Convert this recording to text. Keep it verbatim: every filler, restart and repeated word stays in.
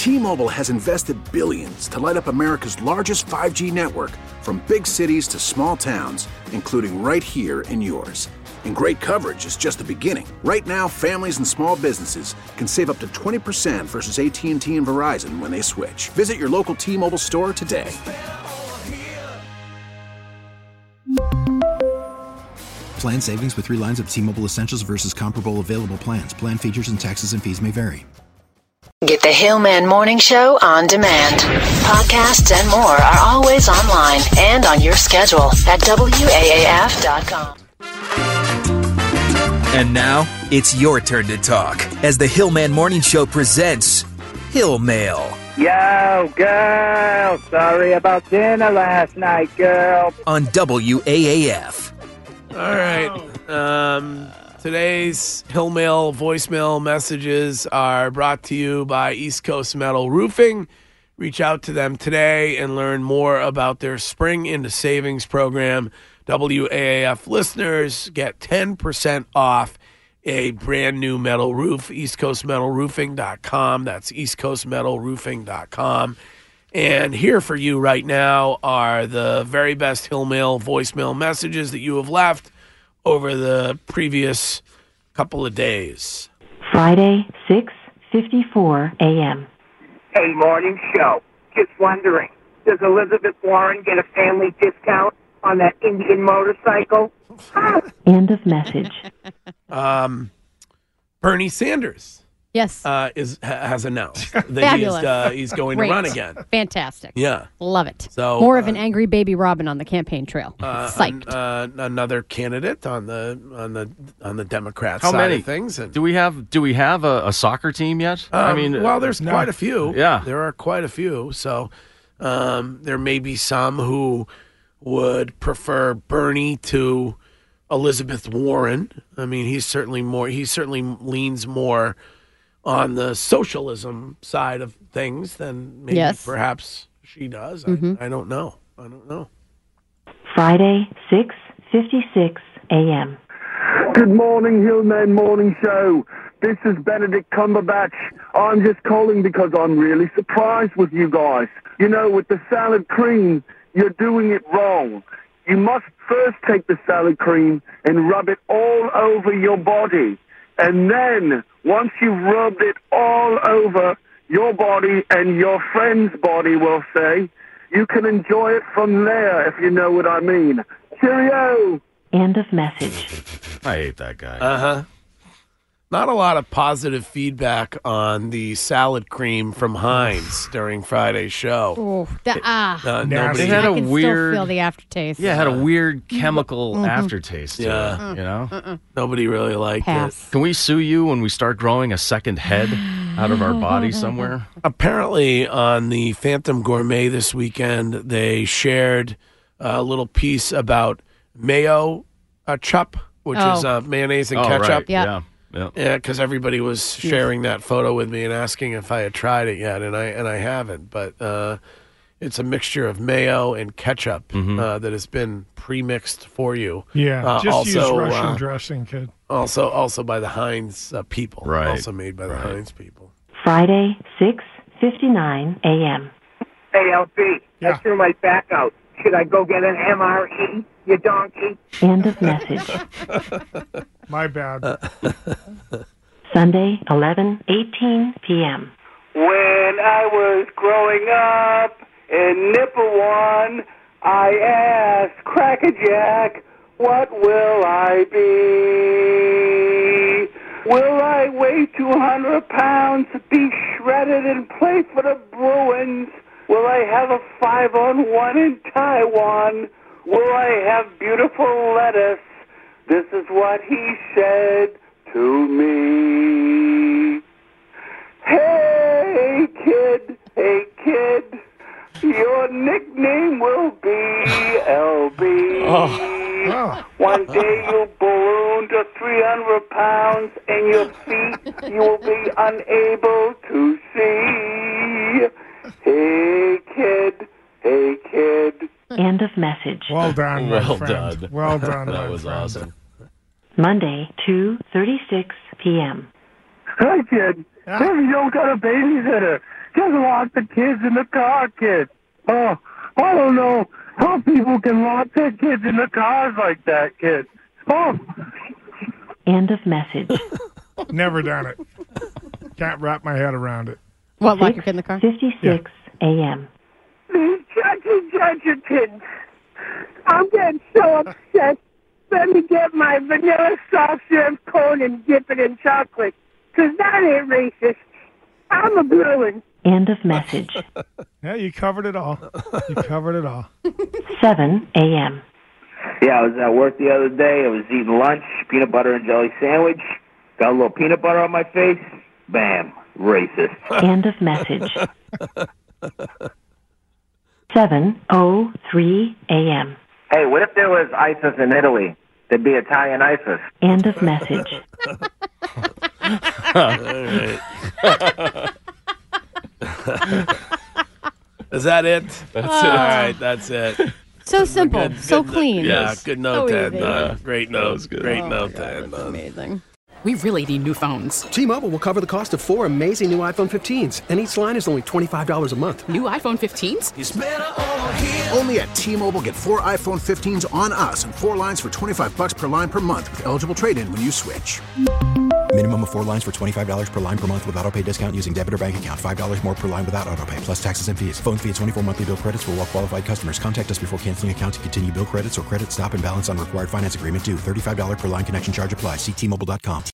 T-Mobile has invested billions to light up America's largest five G network, from big cities to small towns, including right here in yours. And great coverage is just the beginning. Right now, families and small businesses can save up to twenty percent versus A T and T and Verizon when they switch. Visit your local T-Mobile store today. Plan savings with three lines of T-Mobile Essentials versus comparable available plans. Plan features and taxes and fees may vary. Get the Hillman Morning Show on demand. Podcasts and more are always online and on your schedule at W A A F dot com. And now, it's your turn to talk as the Hillman Morning Show presents Hill Mail. Yo, girl, sorry about dinner last night, girl. On W A A F. All right. Um, today's Hill Mail voicemail messages are brought to you by East Coast Metal Roofing. Reach out to them today and learn more about their Spring into Savings program. W A A F listeners get ten percent off a brand new metal roof, east coast metal roofing dot com. That's east coast metal roofing dot com. And here for you right now are the very best Hill Mail voicemail messages that you have left over the previous couple of days. Friday, six fifty-four a.m. Hey, morning show. Just wondering, does Elizabeth Warren get a family discount on that Indian motorcycle? End of message. Um, Bernie Sanders. Yes. Uh, is ha, has announced that he is, uh, he's going Great. to run again. Fantastic. Yeah. Love it. So More of uh, an angry baby Robin on the campaign trail. Uh, Psyched. An, uh, another candidate on the on the on the Democrat How side many of things. And, do we have? Do we have a, a soccer team yet? um, I mean, well, there's no. quite a few. Yeah, there are quite a few. So um, there may be some who would prefer Bernie to Elizabeth Warren. I mean, he's certainly more. He certainly leans more on the socialism side of things than maybe yes. perhaps she does. Mm-hmm. I, I don't know. I don't know. Friday, six fifty-six a.m. Good morning, Hillman Morning Show. This is Benedict Cumberbatch. I'm just calling because I'm really surprised with you guys. You know, with the salad cream, you're doing it wrong. You must first take the salad cream and rub it all over your body. And then, once you've rubbed it all over your body and your friend's body, we'll say, you can enjoy it from there, if you know what I mean. Cheerio! End of message. I hate that guy. Uh-huh. Not a lot of positive feedback on the salad cream from Heinz during Friday's show. Oh, that, ah. Uh, nobody It had I a can weird, still feel the aftertaste. yeah, it had a weird chemical Mm-hmm. aftertaste. To Yeah. it, you know. Mm-mm. Nobody really liked Pass. it. Can we sue you when we start growing a second head out of our body somewhere? Apparently, on the Phantom Gourmet this weekend, they shared a little piece about mayo uh, chup, which Oh. is uh, mayonnaise and oh, ketchup. right. Yep. Yeah. Yeah. Yeah, because everybody was sharing that photo with me and asking if I had tried it yet, and I and I haven't. But uh, it's a mixture of mayo and ketchup Mhm. uh, that has been pre-mixed for you. Yeah, Uh, just use also, Russian uh, dressing, kid. Also, also by the Heinz uh, people. Right. Also made by the Right. Heinz people. Friday, six fifty-nine a.m. Hey, L B, Yeah. I threw my back out. Should I go get an M R E, you donkey? End of message. My bad. Sunday, eleven eighteen p.m. When I was growing up in Nipawin, I asked Crackerjack, what will I be? Will I weigh two hundred pounds, be shredded and play for the Bruins? Will I have a five on one in Taiwan? Will I have beautiful lettuce? This is what he said to me. Hey, kid, hey, kid, your nickname will be L B. Oh. One day you'll balloon to three hundred pounds and your feet you will be unable to see. Hey, kid, hey, kid. End of message. Well done, my Well friend. done. Well done, That my was friend. awesome. Monday, two thirty-six p.m. Hi, kid. Yeah. If you don't got a babysitter, Just lock the kids in the car, kid. Oh, I don't know how people can lock their kids in the cars like that, kid. Oh. End of message. Never done it. Can't wrap my head around it. What, lock your kid in the car? fifty-six a.m. Judgy, Judgerton. I'm getting so upset. Let me get my vanilla soft serve cone and dip it in chocolate. Because that ain't racist. I'm a Bruin. End of message. Yeah, you covered it all. You covered it all. seven a.m. Yeah, I was at work the other day. I was eating lunch, peanut butter and jelly sandwich. Got a little peanut butter on my face. Bam. Racist. End of message. seven oh three a.m. Hey, what if there was ISIS in Italy? There'd be Italian ISIS. End of message. All right. Is that it? That's All it. right, that's it. So simple, Good- so good- clean. Yeah, Yes. good note So to end easy. on. Great note. was good. Great Oh, note my to God, end that's on. amazing. We really need new phones. T-Mobile will cover the cost of four amazing new iPhone fifteens, and each line is only twenty-five dollars a month. New iPhone fifteens? Only at T-Mobile, get four iPhone fifteens on us and four lines for twenty-five bucks per line per month with eligible trade-in when you switch. Minimum of four lines for twenty-five dollars per line per month with autopay discount using debit or bank account. five dollars more per line without autopay, plus taxes and fees. Phone fee at twenty-four monthly bill credits for well qualified customers. Contact us before canceling account to continue bill credits or credit stop and balance on required finance agreement due. thirty-five dollars per line connection charge applies. See T Mobile dot com.